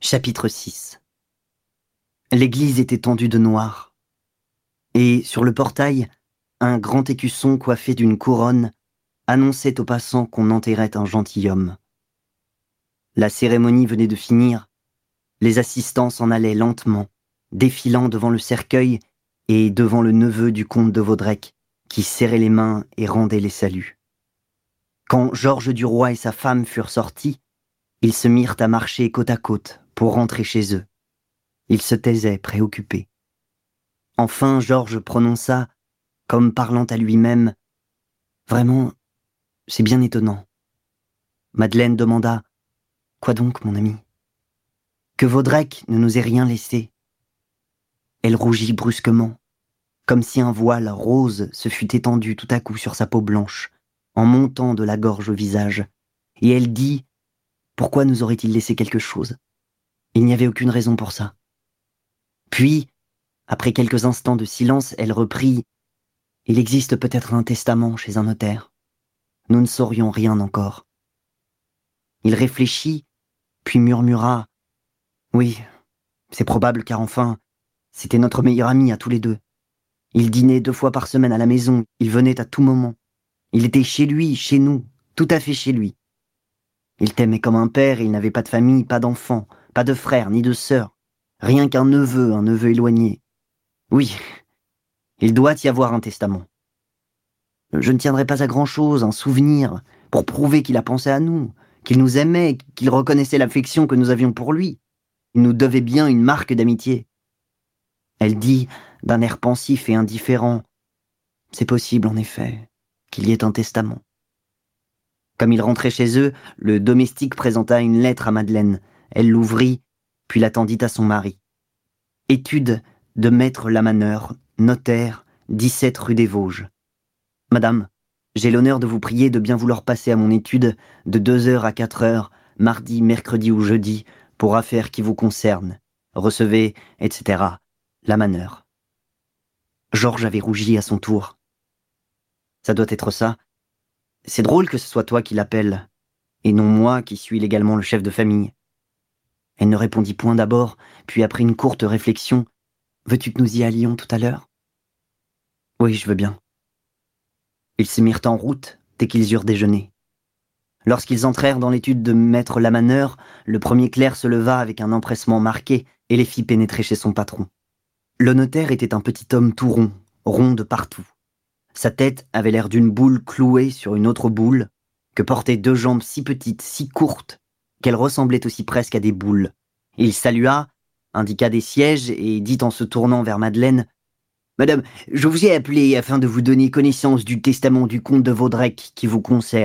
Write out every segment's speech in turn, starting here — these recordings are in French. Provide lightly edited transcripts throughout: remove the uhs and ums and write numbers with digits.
Chapitre 6. L'église était tendue de noir, et sur le portail, un grand écusson coiffé d'une couronne annonçait aux passants qu'on enterrait un gentilhomme. La cérémonie venait de finir, les assistants s'en allaient lentement, défilant devant le cercueil et devant le neveu du comte de Vaudrec, qui serrait les mains et rendait les saluts. Quand Georges Duroy et sa femme furent sortis, ils se mirent à marcher côte à côte pour rentrer chez eux. Ils se taisaient, préoccupés. Enfin, Georges prononça, comme parlant à lui-même, « Vraiment, c'est bien étonnant. » Madeleine demanda, « Quoi donc, mon ami ? » « Que Vaudrec ne nous ait rien laissé. » Elle rougit brusquement, comme si un voile rose se fût étendu tout à coup sur sa peau blanche, en montant de la gorge au visage, et elle dit, « Pourquoi nous aurait-il laissé quelque chose ? Il n'y avait aucune raison pour ça. » Puis, après quelques instants de silence, elle reprit, « Il existe peut-être un testament chez un notaire. Nous ne saurions rien encore. » Il réfléchit, puis murmura, « Oui, c'est probable car enfin, c'était notre meilleur ami à tous les deux. Il dînait 2 fois par semaine à la maison, il venait à tout moment. Il était chez lui, chez nous, tout à fait chez lui. Il t'aimait comme un père et il n'avait pas de famille, pas d'enfants, pas de frères ni de sœurs, rien qu'un neveu éloigné. Oui, il doit y avoir un testament. Je ne tiendrai pas à grand-chose, un souvenir, pour prouver qu'il a pensé à nous, qu'il nous aimait, qu'il reconnaissait l'affection que nous avions pour lui. Il nous devait bien une marque d'amitié. » Elle dit, d'un air pensif et indifférent, « C'est possible, en effet, qu'il y ait un testament. » Comme ils rentraient chez eux, le domestique présenta une lettre à Madeleine. Elle l'ouvrit, puis la tendit à son mari. « Étude de maître Lamaneur, notaire, 17 rue des Vosges. Madame, j'ai l'honneur de vous prier de bien vouloir passer à mon étude de 2h à 4h, mardi, mercredi ou jeudi, pour affaires qui vous concernent. Recevez, etc. Lamaneur. » Georges avait rougi à son tour. « Ça doit être ça. C'est drôle que ce soit toi qui l'appelle, et non moi qui suis légalement le chef de famille. » Elle ne répondit point d'abord, puis après une courte réflexion, « Veux-tu que nous y allions tout à l'heure ? » « Oui, je veux bien. » Ils se mirent en route dès qu'ils eurent déjeuné. Lorsqu'ils entrèrent dans l'étude de maître Lamaneur, le premier clerc se leva avec un empressement marqué et les fit pénétrer chez son patron. Le notaire était un petit homme tout rond de partout. Sa tête avait l'air d'une boule clouée sur une autre boule, que portaient 2 jambes si petites, si courtes, qu'elles ressemblaient aussi presque à des boules. Il salua, indiqua des sièges et dit en se tournant vers Madeleine, « Madame, je vous ai appelé afin de vous donner connaissance du testament du comte de Vaudrec qui vous concerne. »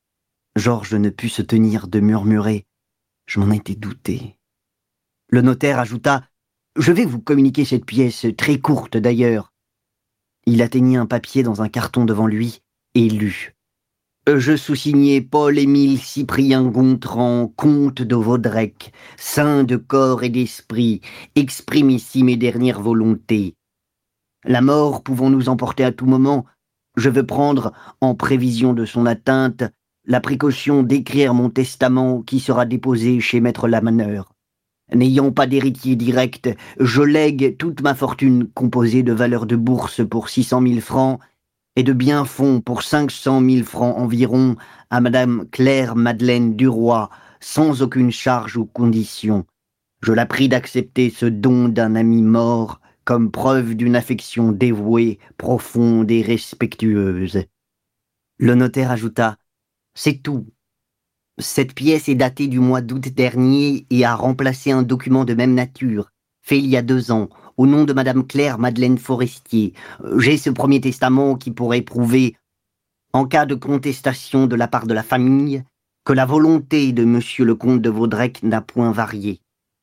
Georges ne put se tenir de murmurer, « Je m'en étais douté. » Le notaire ajouta, « Je vais vous communiquer cette pièce, très courte d'ailleurs. » Il atteignit un papier dans un carton devant lui et lut. « Je sous-signé Paul-Émile Cyprien Gontran, comte de Vaudrec, saint de corps et d'esprit, exprime ici mes dernières volontés. La mort pouvant nous emporter à tout moment, je veux prendre, en prévision de son atteinte, la précaution d'écrire mon testament qui sera déposé chez maître Lamaneur. N'ayant pas d'héritier direct, je lègue toute ma fortune composée de valeurs de bourse pour 600 000 francs et de biens-fonds pour 500 000 francs environ à Madame Claire Madeleine Duroy, sans aucune charge ou condition. Je la prie d'accepter ce don d'un ami mort comme preuve d'une affection dévouée, profonde et respectueuse. » Le notaire ajouta, « C'est tout. Cette pièce est datée du mois d'août dernier et a remplacé un document de même nature, fait il y a 2 ans, au nom de Madame Claire Madeleine Forestier. J'ai ce premier testament qui pourrait prouver, en cas de contestation de la part de la famille, que la volonté de monsieur le comte de Vaudrec n'a point varié. »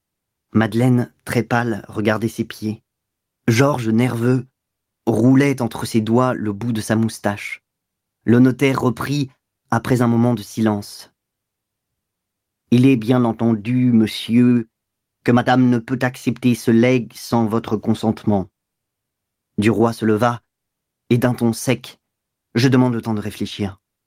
Madeleine, très pâle, regardait ses pieds. Georges, nerveux, roulait entre ses doigts le bout de sa moustache. Le notaire reprit, après un moment de silence. « Il est bien entendu, monsieur, que madame ne peut accepter ce legs sans votre consentement. » Duroy se leva, et d'un ton sec, « Je demande le temps de réfléchir. »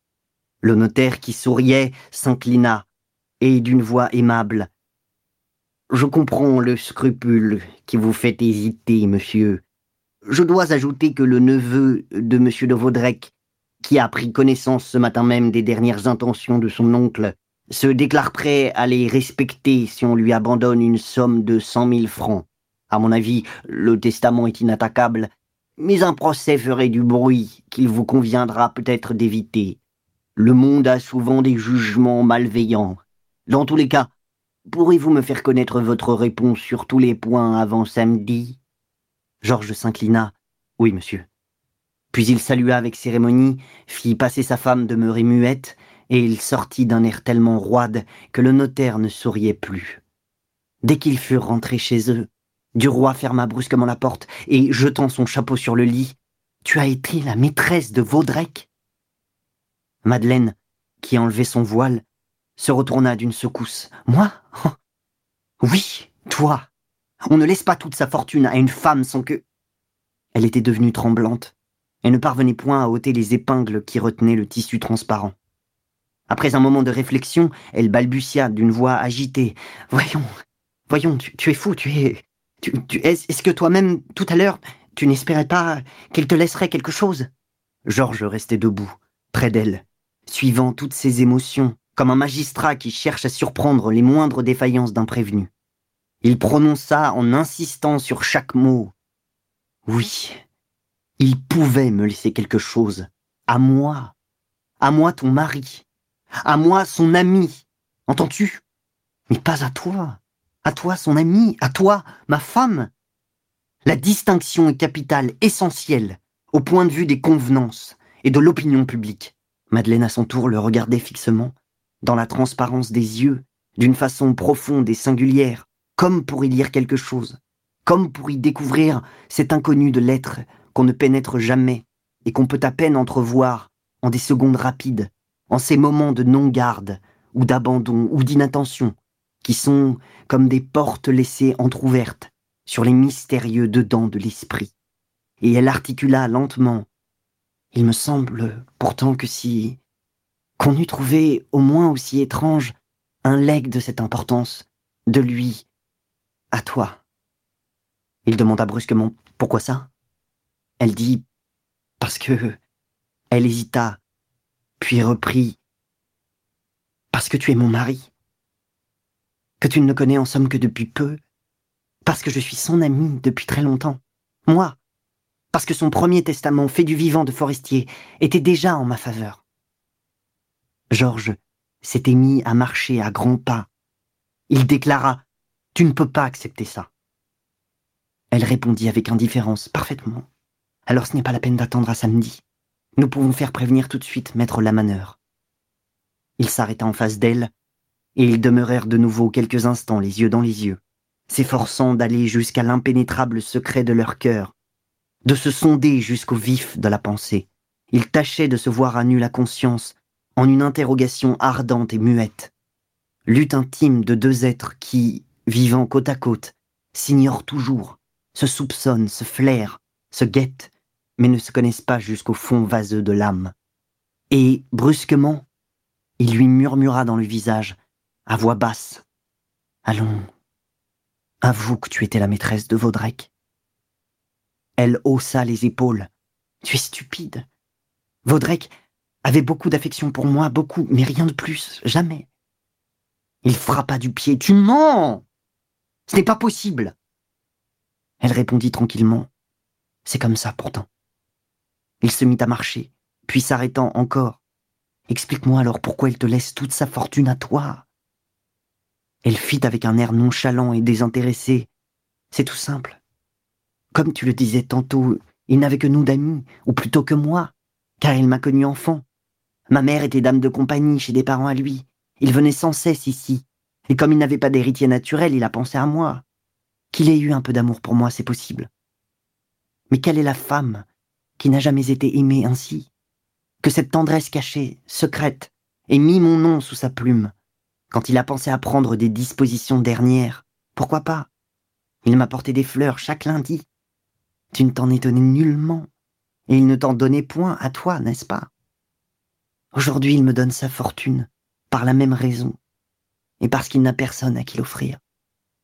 Le notaire, qui souriait, s'inclina, et d'une voix aimable, Je comprends le scrupule qui vous fait hésiter, monsieur. Je dois ajouter que le neveu de monsieur de Vaudrec, qui a pris connaissance ce matin même des dernières intentions de son oncle, se déclare prêt à les respecter si on lui abandonne une somme de 100 000 francs. À mon avis, le testament est inattaquable, mais un procès ferait du bruit qu'il vous conviendra peut-être d'éviter. Le monde a souvent des jugements malveillants. Dans tous les cas, pourrez-vous me faire connaître votre réponse sur tous les points avant samedi ? Georges s'inclina. Oui, monsieur. Puis il salua avec cérémonie, fit passer sa femme demeurée muette, et il sortit d'un air tellement roide que le notaire ne souriait plus. Dès qu'ils furent rentrés chez eux, Duroy ferma brusquement la porte et, jetant son chapeau sur le lit, « Tu as été la maîtresse de Vaudrec ?» Madeleine, qui enlevait son voile, se retourna d'une secousse. « Moi ? Oui, toi. On ne laisse pas toute sa fortune à une femme sans que... » Elle était devenue tremblante et ne parvenait point à ôter les épingles qui retenaient le tissu transparent. Après un moment de réflexion, elle balbutia d'une voix agitée. « Voyons, tu es fou, est-ce que toi-même, tout à l'heure, tu n'espérais pas qu'elle te laisserait quelque chose ?» Georges restait debout, près d'elle, suivant toutes ses émotions, comme un magistrat qui cherche à surprendre les moindres défaillances d'un prévenu. Il prononça en insistant sur chaque mot. « Oui, il pouvait me laisser quelque chose. À moi ton mari, à moi son ami. Entends-tu ? Mais pas à toi son ami, à toi ma femme. La distinction est capitale, essentielle, au point de vue des convenances et de l'opinion publique. » Madeleine à son tour le regardait fixement, dans la transparence des yeux, d'une façon profonde et singulière, comme pour y lire quelque chose, comme pour y découvrir cet inconnu de l'être qu'on ne pénètre jamais et qu'on peut à peine entrevoir en des secondes rapides, en ces moments de non-garde, ou d'abandon, ou d'inattention, qui sont comme des portes laissées entr'ouvertes sur les mystérieux dedans de l'esprit. Et elle articula lentement. « Il me semble pourtant que si... qu'on eût trouvé au moins aussi étrange un legs de cette importance, de lui à toi. » Il demanda brusquement « Pourquoi ça ?» Elle dit « Parce que... » Elle hésita, puis reprit « Parce que tu es mon mari. Que tu ne le connais en somme que depuis peu. Parce que je suis son ami depuis très longtemps. Moi, parce que son premier testament, fait du vivant de Forestier, était déjà en ma faveur. » Georges s'était mis à marcher à grands pas. Il déclara « Tu ne peux pas accepter ça. » Elle répondit avec indifférence « Parfaitement. Alors ce n'est pas la peine d'attendre à samedi. Nous pouvons faire prévenir tout de suite maître Lamaneur. » Il s'arrêta en face d'elle, et ils demeurèrent de nouveau quelques instants les yeux dans les yeux, s'efforçant d'aller jusqu'à l'impénétrable secret de leur cœur, de se sonder jusqu'au vif de la pensée. Ils tâchaient de se voir à nu la conscience en une interrogation ardente et muette. Lutte intime de deux êtres qui, vivant côte à côte, s'ignorent toujours, se soupçonnent, se flairent, se guettent, mais ne se connaissent pas jusqu'au fond vaseux de l'âme. Et, brusquement, il lui murmura dans le visage, à voix basse, « Allons, avoue que tu étais la maîtresse de Vaudrec. » Elle haussa les épaules. « Tu es stupide. Vaudrec avait beaucoup d'affection pour moi, beaucoup, mais rien de plus, jamais. » Il frappa du pied. « Tu mens! Ce n'est pas possible. » Elle répondit tranquillement. « C'est comme ça, pourtant. » Il se mit à marcher, puis s'arrêtant encore. « Explique-moi alors pourquoi elle te laisse toute sa fortune à toi. » Elle fit avec un air nonchalant et désintéressé. « C'est tout simple. Comme tu le disais tantôt, il n'avait que nous d'amis, ou plutôt que moi, car il m'a connu enfant. Ma mère était dame de compagnie chez des parents à lui. Il venait sans cesse ici, et comme il n'avait pas d'héritier naturel, il a pensé à moi. Qu'il ait eu un peu d'amour pour moi, c'est possible. Mais quelle est la femme qui n'a jamais été aimée ainsi? Que cette tendresse cachée, secrète, ait mis mon nom sous sa plume. Quand il a pensé à prendre des dispositions dernières, pourquoi pas? Il m'a porté des fleurs chaque lundi. Tu ne t'en étonnais nullement, et il ne t'en donnait point à toi, n'est-ce pas? Aujourd'hui, il me donne sa fortune, par la même raison, et parce qu'il n'a personne à qui l'offrir.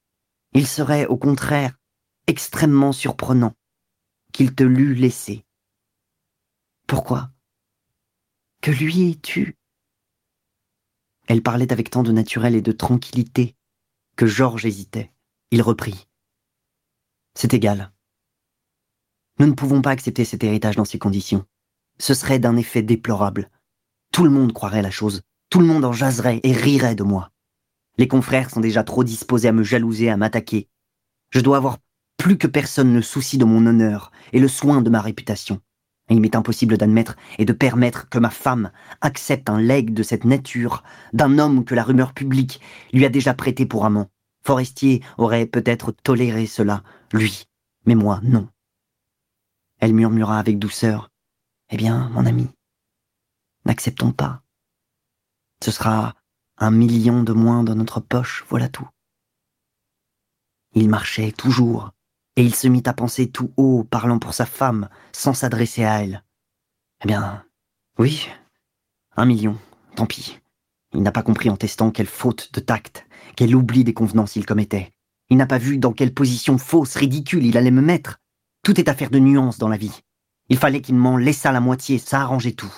Il serait, au contraire, extrêmement surprenant qu'il te l'eût laissé. Pourquoi? Que lui es-tu? Elle parlait avec tant de naturel et de tranquillité que Georges hésitait. Il reprit. C'est égal. Nous ne pouvons pas accepter cet héritage dans ces conditions. Ce serait d'un effet déplorable. Tout le monde croirait la chose. Tout le monde en jaserait et rirait de moi. Les confrères sont déjà trop disposés à me jalouser, à m'attaquer. Je dois avoir plus que personne le souci de mon honneur et le soin de ma réputation. Et il m'est impossible d'admettre et de permettre que ma femme accepte un legs de cette nature d'un homme que la rumeur publique lui a déjà prêté pour amant. Forestier aurait peut-être toléré cela, lui, mais moi, non. Elle murmura avec douceur. Eh bien, mon ami, n'acceptons pas. Ce sera 1 million de moins dans notre poche, voilà tout. Il marchait toujours, et il se mit à penser tout haut, parlant pour sa femme, sans s'adresser à elle. Eh bien, oui, 1 million, tant pis. Il n'a pas compris en testant quelle faute de tact, quel oubli des convenances il commettait. Il n'a pas vu dans quelle position fausse, ridicule il allait me mettre. Tout est affaire de nuances dans la vie. Il fallait qu'il m'en laissât la moitié, ça arrangeait tout.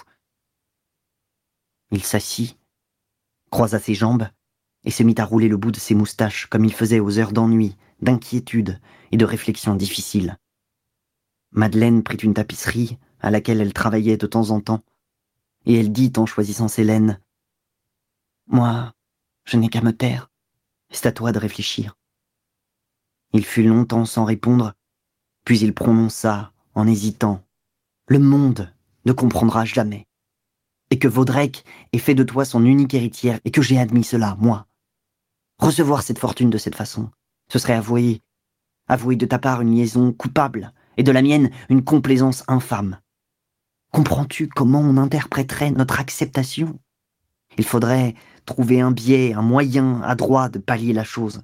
Il s'assit, croisa ses jambes, et se mit à rouler le bout de ses moustaches comme il faisait aux heures d'ennui, d'inquiétude et de réflexion difficile. Madeleine prit une tapisserie à laquelle elle travaillait de temps en temps, et elle dit en choisissant ses laines « Moi, je n'ai qu'à me taire, c'est à toi de réfléchir. » Il fut longtemps sans répondre, puis il prononça, en hésitant « Le monde ne comprendra jamais. Et que Vaudrec ait fait de toi son unique héritière, et que j'ai admis cela, moi. Recevoir cette fortune de cette façon, ce serait avouer de ta part une liaison coupable, et de la mienne une complaisance infâme. Comprends-tu comment on interpréterait notre acceptation? Il faudrait trouver un biais, un moyen adroit de pallier la chose.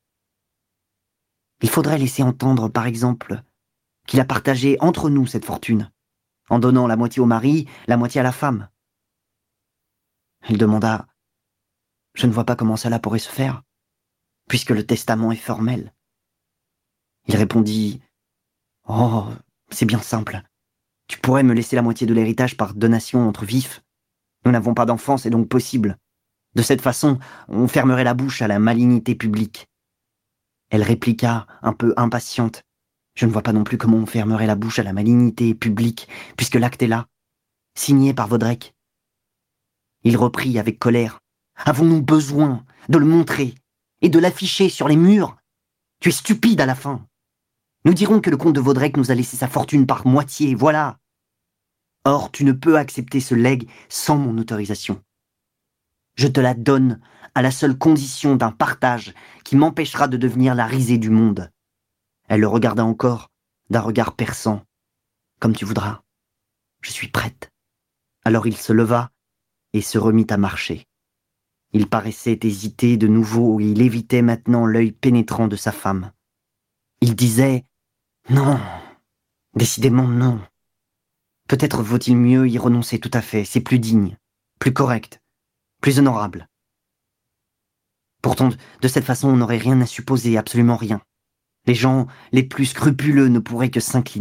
Il faudrait laisser entendre, par exemple, qu'il a partagé entre nous cette fortune, en donnant la moitié au mari, la moitié à la femme. Il demanda « Je ne vois pas comment cela pourrait se faire, puisque le testament est formel. » Il répondit « Oh, c'est bien simple. Tu pourrais me laisser la moitié de l'héritage par donation entre vifs. Nous n'avons pas d'enfants, c'est donc possible. De cette façon, on fermerait la bouche à la malignité publique. » Elle répliqua, un peu impatiente. « Je ne vois pas non plus comment on fermerait la bouche à la malignité publique, puisque l'acte est là, signé par Vaudrec. » Il reprit avec colère. « Avons-nous besoin de le montrer et de l'afficher sur les murs? Tu es stupide à la fin. Nous dirons que le comte de Vaudrec nous a laissé sa fortune par moitié, voilà. Or, tu ne peux accepter ce legs sans mon autorisation. Je te la donne à la seule condition d'un partage qui m'empêchera de devenir la risée du monde. » Elle le regarda encore d'un regard perçant. « Comme tu voudras. Je suis prête. » Alors il se leva et se remit à marcher. Il paraissait hésiter de nouveau et il évitait maintenant l'œil pénétrant de sa femme. Il disait « Non, décidément non. Peut-être vaut-il mieux y renoncer tout à fait, c'est plus digne, plus correct, plus honorable. Pourtant, de cette façon, on n'aurait rien à supposer, absolument rien. Les gens les plus scrupuleux ne pourraient que s'incliner. »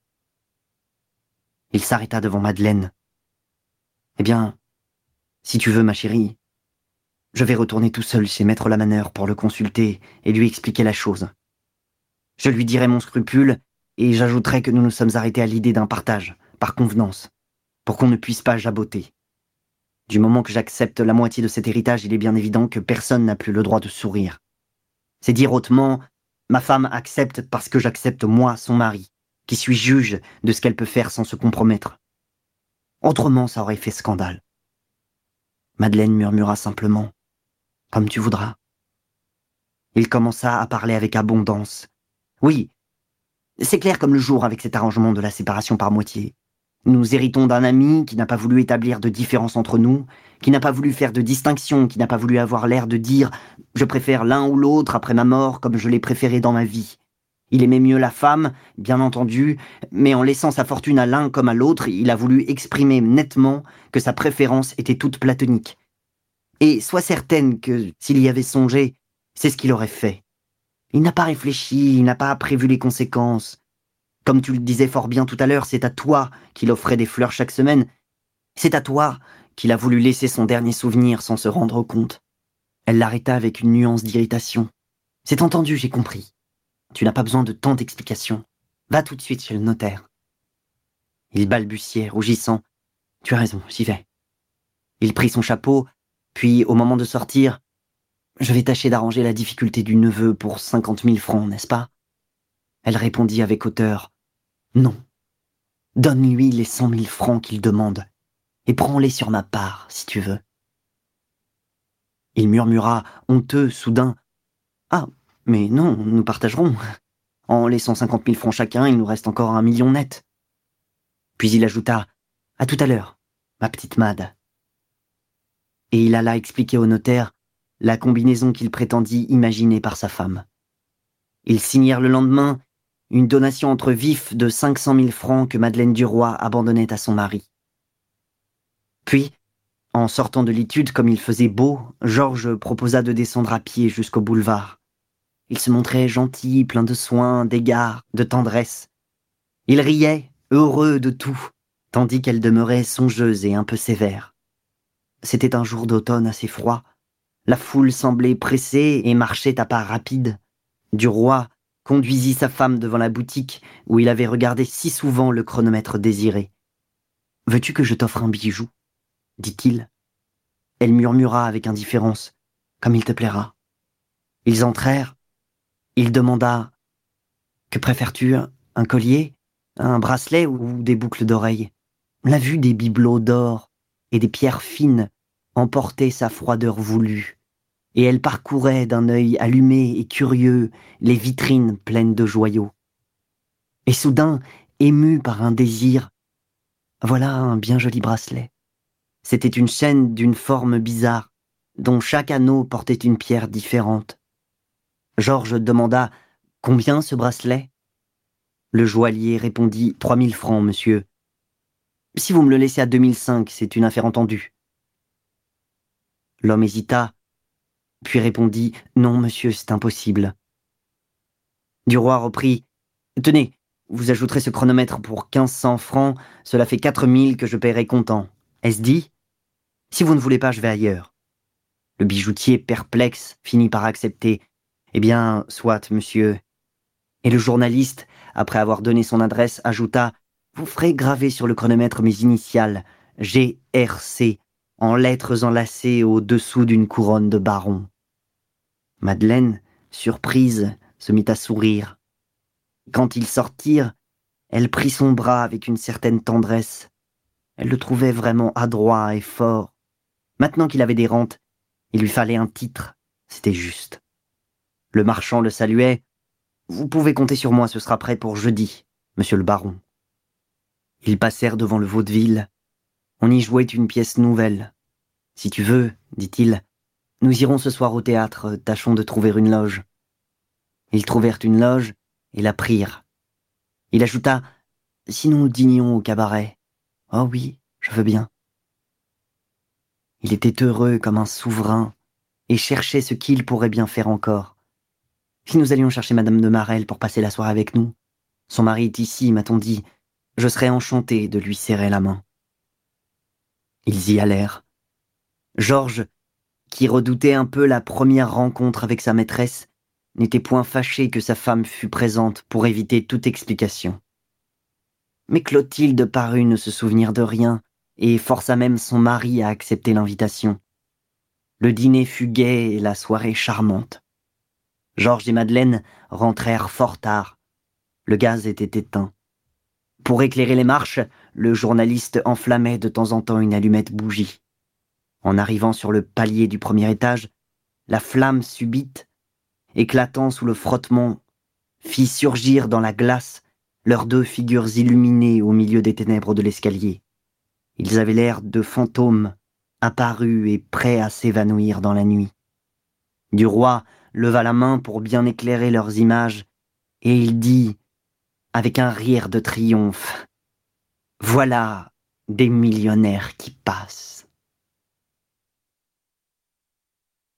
Il s'arrêta devant Madeleine. « Eh bien, si tu veux, ma chérie, je vais retourner tout seul chez Maître Lamaneur pour le consulter et lui expliquer la chose. Je lui dirai mon scrupule et j'ajouterai que nous nous sommes arrêtés à l'idée d'un partage, par convenance, pour qu'on ne puisse pas jaboter. Du moment que j'accepte la moitié de cet héritage, il est bien évident que personne n'a plus le droit de sourire. C'est dire hautement, ma femme accepte parce que j'accepte moi, son mari, qui suis juge de ce qu'elle peut faire sans se compromettre. Autrement, ça aurait fait scandale. » Madeleine murmura simplement, « Comme tu voudras. » Il commença à parler avec abondance. « Oui, c'est clair comme le jour avec cet arrangement de la séparation par moitié. Nous héritons d'un ami qui n'a pas voulu établir de différence entre nous, qui n'a pas voulu faire de distinction, qui n'a pas voulu avoir l'air de dire « je préfère l'un ou l'autre après ma mort comme je l'ai préféré dans ma vie ». Il aimait mieux la femme, bien entendu, mais en laissant sa fortune à l'un comme à l'autre, il a voulu exprimer nettement que sa préférence était toute platonique. Et sois certaine que, s'il y avait songé, c'est ce qu'il aurait fait. Il n'a pas réfléchi, il n'a pas prévu les conséquences. Comme tu le disais fort bien tout à l'heure, c'est à toi qu'il offrait des fleurs chaque semaine. C'est à toi qu'il a voulu laisser son dernier souvenir sans se rendre compte. Elle l'arrêta avec une nuance d'irritation. C'est entendu, j'ai compris. Tu n'as pas besoin de tant d'explications. Va tout de suite chez le notaire. Il balbutiait, rougissant. Tu as raison, j'y vais. Il prit son chapeau, puis, au moment de sortir, je vais tâcher d'arranger la difficulté du neveu pour 50 000 francs, n'est-ce pas? Elle répondit avec hauteur. Non. Donne-lui les 100 000 francs qu'il demande, et prends-les sur ma part, si tu veux. Il murmura, honteux, soudain. Ah, mais non, nous partagerons. En laissant 50 000 francs chacun, il nous reste encore 1 million net. Puis il ajouta, à tout à l'heure, ma petite Mad. Et il alla expliquer au notaire la combinaison qu'il prétendit imaginer par sa femme. Ils signèrent le lendemain une donation entre vifs de 500 000 francs que Madeleine Duroy abandonnait à son mari. Puis, en sortant de l'étude comme il faisait beau, Georges proposa de descendre à pied jusqu'au boulevard. Il se montrait gentil, plein de soins, d'égards, de tendresse. Il riait, heureux de tout, tandis qu'elle demeurait songeuse et un peu sévère. C'était un jour d'automne assez froid. La foule semblait pressée et marchait à pas rapides. Duroy conduisit sa femme devant la boutique où il avait regardé si souvent le chronomètre désiré. « Veux-tu que je t'offre un bijou ?» dit-il. Elle murmura avec indifférence. « Comme il te plaira. » Ils entrèrent. Il demanda « Que préfères-tu, un collier, un bracelet ou des boucles d'oreilles ?» La vue des bibelots d'or et des pierres fines emportait sa froideur voulue, et elle parcourait d'un œil allumé et curieux les vitrines pleines de joyaux. Et soudain, émue par un désir, voilà un bien joli bracelet. C'était une chaîne d'une forme bizarre, dont chaque anneau portait une pierre différente. Georges demanda « Combien ce bracelet ?» Le joaillier répondit « 3 000 francs, monsieur. » « Si vous me le laissez à 2005, c'est une affaire entendue. » L'homme hésita, puis répondit « Non, monsieur, c'est impossible. » Duroy reprit « Tenez, vous ajouterez ce chronomètre pour 1 500 francs, cela fait 4 000 que je paierai comptant. Est-ce dit? Si vous ne voulez pas, je vais ailleurs. » Le bijoutier, perplexe, finit par accepter « Eh bien, soit, monsieur. » Et le journaliste, après avoir donné son adresse, ajouta « Vous ferez graver sur le chronomètre mes initiales, GRC, en lettres enlacées au-dessous d'une couronne de baron. » Madeleine, surprise, se mit à sourire. Quand ils sortirent, elle prit son bras avec une certaine tendresse. Elle le trouvait vraiment adroit et fort. Maintenant qu'il avait des rentes, il lui fallait un titre, c'était juste. Le marchand le saluait. « Vous pouvez compter sur moi, ce sera prêt pour jeudi, monsieur le baron. » Ils passèrent devant le vaudeville. On y jouait une pièce nouvelle. « Si tu veux, dit-il, nous irons ce soir au théâtre, tâchons de trouver une loge. » Ils trouvèrent une loge et la prirent. Il ajouta « Si nous dînions au cabaret. »« Oh oui, je veux bien. » Il était heureux comme un souverain et cherchait ce qu'il pourrait bien faire encore. « Si nous allions chercher Madame de Marelle pour passer la soirée avec nous. Son mari est ici, m'a-t-on dit. Je serais enchanté de lui serrer la main. » Ils y allèrent. Georges, qui redoutait un peu la première rencontre avec sa maîtresse, n'était point fâché que sa femme fût présente pour éviter toute explication. Mais Clotilde parut ne se souvenir de rien et força même son mari à accepter l'invitation. Le dîner fut gai et la soirée charmante. Georges et Madeleine rentrèrent fort tard. Le gaz était éteint. Pour éclairer les marches, le journaliste enflammait de temps en temps une allumette bougie. En arrivant sur le palier du premier étage, la flamme subite, éclatant sous le frottement, fit surgir dans la glace leurs 2 figures illuminées au milieu des ténèbres de l'escalier. Ils avaient l'air de fantômes, apparus et prêts à s'évanouir dans la nuit. Duroy leva la main pour bien éclairer leurs images, et il dit, avec un rire de triomphe, « Voilà des millionnaires qui passent. »